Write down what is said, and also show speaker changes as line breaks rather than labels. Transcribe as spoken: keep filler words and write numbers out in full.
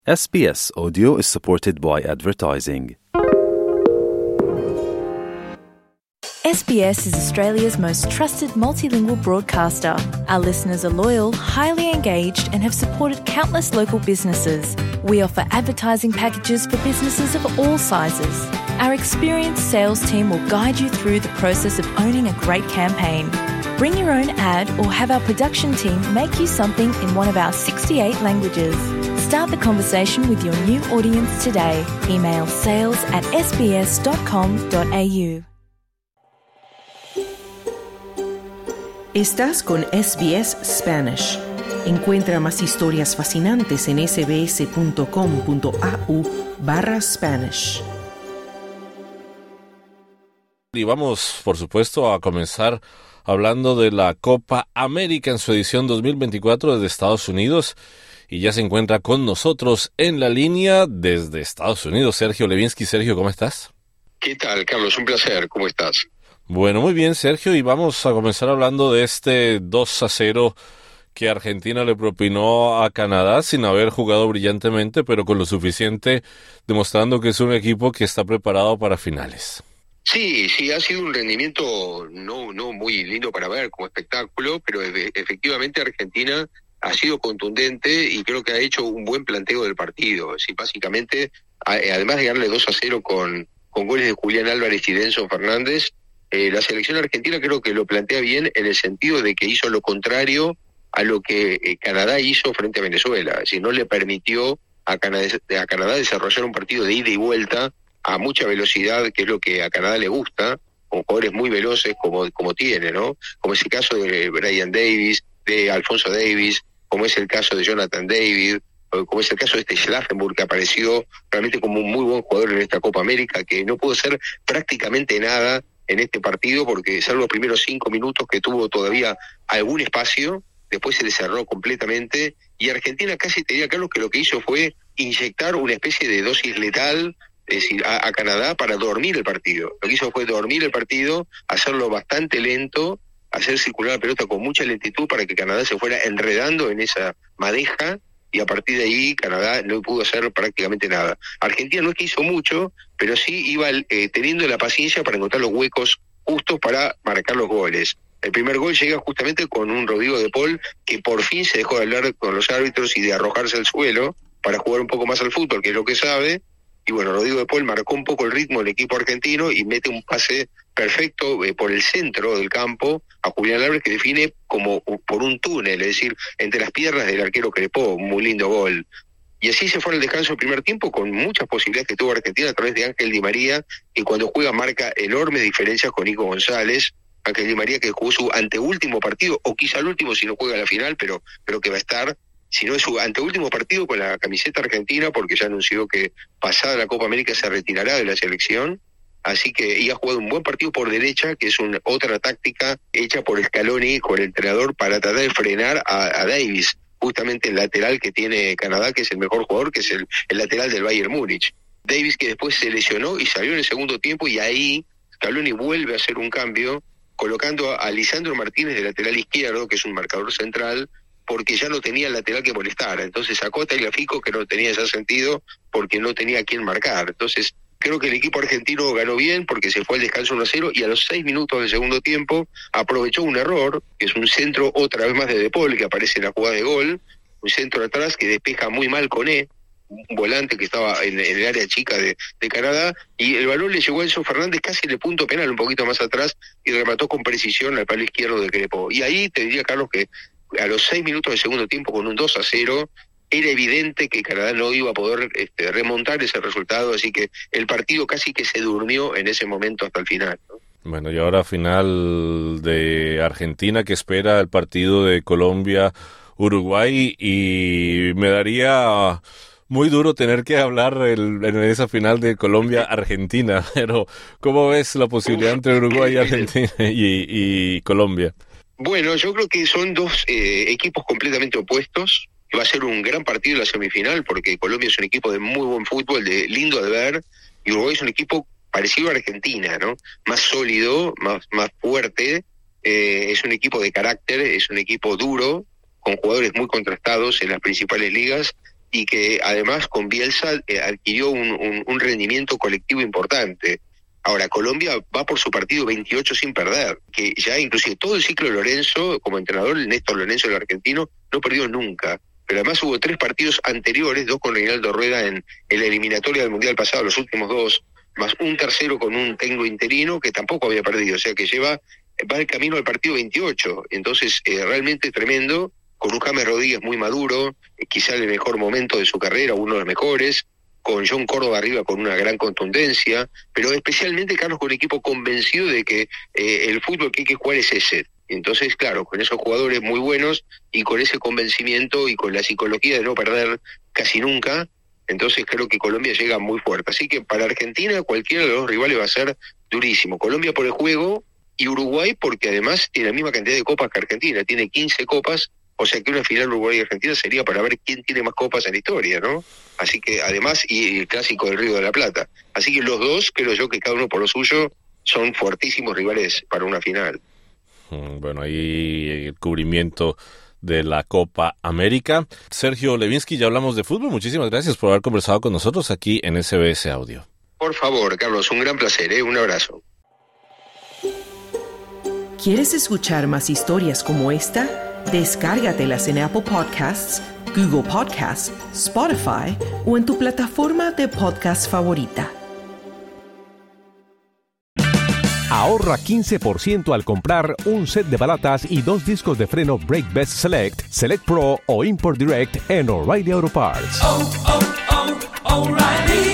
S B S Audio is supported by advertising.
S B S is Australia's most trusted multilingual broadcaster. Our listeners are loyal, highly engaged, and have supported countless local businesses. We offer advertising packages for businesses of all sizes. Our experienced sales team will guide you through the process of owning a great campaign. Bring your own ad or have our production team make you something in one of our sixty-eight languages. Start the conversation with your new audience today. Email sales at s b s dot com dot a u.
Estás con S B S Spanish. Encuentra más historias fascinantes en sbs.com.au barra Spanish.
Y vamos, por supuesto, a comenzar hablando de la Copa América en su edición dos mil veinticuatro desde Estados Unidos. Y ya se encuentra con nosotros en la línea desde Estados Unidos Sergio Levinsky. Sergio, ¿cómo estás?
¿Qué tal, Carlos? Un placer. ¿Cómo estás?
Bueno, muy bien, Sergio, y vamos a comenzar hablando de este dos a cero que Argentina le propinó a Canadá sin haber jugado brillantemente, pero con lo suficiente, demostrando que es un equipo que está preparado para finales.
Sí, sí, ha sido un rendimiento no, no muy lindo para ver como espectáculo, pero e- efectivamente Argentina ha sido contundente y creo que ha hecho un buen planteo del partido. Sí, básicamente, a, además de ganarle dos a cero con, con goles de Julián Álvarez y Denson Fernández, eh, la selección argentina creo que lo plantea bien en el sentido de que hizo lo contrario a lo que eh, Canadá hizo frente a Venezuela. Es decir, no le permitió a Canadá, a Canadá desarrollar un partido de ida y vuelta a mucha velocidad, que es lo que a Canadá le gusta, con jugadores muy veloces como, como tiene, ¿no? Como es el caso de Brian Davis, de Alfonso Davis, como es el caso de Jonathan David, como es el caso de este Schlaffenburg, que apareció realmente como un muy buen jugador en esta Copa América, que no pudo hacer prácticamente nada en este partido, porque salvo los primeros cinco minutos que tuvo todavía algún espacio, después se le cerró completamente, y Argentina casi te diría, Carlos, que lo que hizo fue inyectar una especie de dosis letal, es decir, a, a Canadá para dormir el partido. Lo que hizo fue dormir el partido, hacerlo bastante lento, hacer circular la pelota con mucha lentitud para que Canadá se fuera enredando en esa madeja, y a partir de ahí Canadá no pudo hacer prácticamente nada. Argentina no es que hizo mucho, pero sí iba eh, teniendo la paciencia para encontrar los huecos justos para marcar los goles. El primer gol llega justamente con un Rodrigo de Paul que por fin se dejó de hablar con los árbitros y de arrojarse al suelo para jugar un poco más al fútbol, que es lo que sabe. Y bueno, Rodrigo de Paul marcó un poco el ritmo del equipo argentino y mete un pase perfecto eh, por el centro del campo a Julián Álvarez, que define como por un túnel, es decir, entre las piernas del arquero Crepó. Un muy lindo gol. Y así se fue al descanso del primer tiempo con muchas posibilidades que tuvo Argentina a través de Ángel Di María, que cuando juega marca enormes diferencias con Nico González. Ángel Di María, que jugó su anteúltimo partido, o quizá el último si no juega la final, pero creo que va a estar, si no es su anteúltimo partido con la camiseta argentina, porque ya anunció que pasada la Copa América se retirará de la selección. Así que y ha jugado un buen partido por derecha, que es una otra táctica hecha por Scaloni con el entrenador para tratar de frenar a, a Davis, justamente el lateral que tiene Canadá, que es el mejor jugador, que es el, el lateral del Bayern Múnich. Davis, que después se lesionó y salió en el segundo tiempo, y ahí Scaloni vuelve a hacer un cambio, colocando a Lisandro Martínez de lateral izquierdo, que es un marcador central, porque ya no tenía el lateral que molestara. Entonces sacó a Tagliafico, que no tenía ese sentido, porque no tenía a quién marcar. Entonces creo que el equipo argentino ganó bien porque se fue al descanso uno a cero, y a los seis minutos del segundo tiempo aprovechó un error, que es un centro otra vez más de De Paul, que aparece en la jugada de gol, un centro atrás que despeja muy mal Koné, un volante que estaba en, en el área chica de, de Canadá, y el balón le llegó a Enzo Fernández casi en el punto penal, un poquito más atrás, y remató con precisión al palo izquierdo de Crepó. Y ahí te diría, Carlos, que a los seis minutos del segundo tiempo, con un dos a cero, era evidente que Canadá no iba a poder este, remontar ese resultado, así que el partido casi que se durmió en ese momento hasta el final, ¿no?
Bueno, y ahora final de Argentina, que espera el partido de Colombia-Uruguay, y me daría muy duro tener que hablar el, en esa final de Colombia-Argentina, pero ¿cómo ves la posibilidad entre Uruguay y Argentina y, y Colombia?
Bueno, yo creo que son dos eh, equipos completamente opuestos. Va a ser un gran partido en la semifinal, porque Colombia es un equipo de muy buen fútbol, de lindo de ver, y Uruguay es un equipo parecido a Argentina, ¿no? Más sólido, más, más fuerte, eh, es un equipo de carácter, es un equipo duro, con jugadores muy contrastados en las principales ligas, y que además con Bielsa eh, adquirió un, un, un rendimiento colectivo importante. Ahora, Colombia va por su partido veintiocho sin perder, que ya inclusive todo el ciclo de Lorenzo, como entrenador, el Néstor Lorenzo, el argentino, no perdió nunca. Pero además hubo tres partidos anteriores, dos con Reinaldo Rueda en, en la eliminatoria del Mundial pasado, los últimos dos, más un tercero con un técnico interino que tampoco había perdido, o sea que lleva va el camino al partido veintiocho. Entonces, eh, realmente tremendo, con un James Rodríguez muy maduro, eh, quizá el mejor momento de su carrera, uno de los mejores, con John Córdoba arriba con una gran contundencia, pero especialmente, Carlos, con un equipo convencido de que eh, el fútbol que hay que jugar es ese. Entonces, claro, con esos jugadores muy buenos y con ese convencimiento y con la psicología de no perder casi nunca, entonces creo que Colombia llega muy fuerte. Así que para Argentina cualquiera de los dos rivales va a ser durísimo. Colombia por el juego y Uruguay porque además tiene la misma cantidad de copas que Argentina, tiene quince copas, o sea que una final Uruguay y Argentina sería para ver quién tiene más copas en la historia, ¿no? Así que además, y el clásico del Río de la Plata. Así que los dos, creo yo que cada uno por lo suyo, son fuertísimos rivales para una final.
Bueno, ahí el cubrimiento de la Copa América. Sergio Levinsky, ya hablamos de fútbol. Muchísimas gracias por haber conversado con nosotros aquí en S B S Audio.
Por favor, Carlos, un gran placer, ¿eh? Un abrazo.
¿Quieres escuchar más historias como esta? Descárgatelas en Apple Podcasts, Google Podcasts, Spotify o en tu plataforma de podcast favorita.
Ahorra quince por ciento al comprar un set de balatas y dos discos de freno Brake Best Select, Select Pro o Import Direct en O'Reilly Auto Parts.
Oh, oh, oh, O'Reilly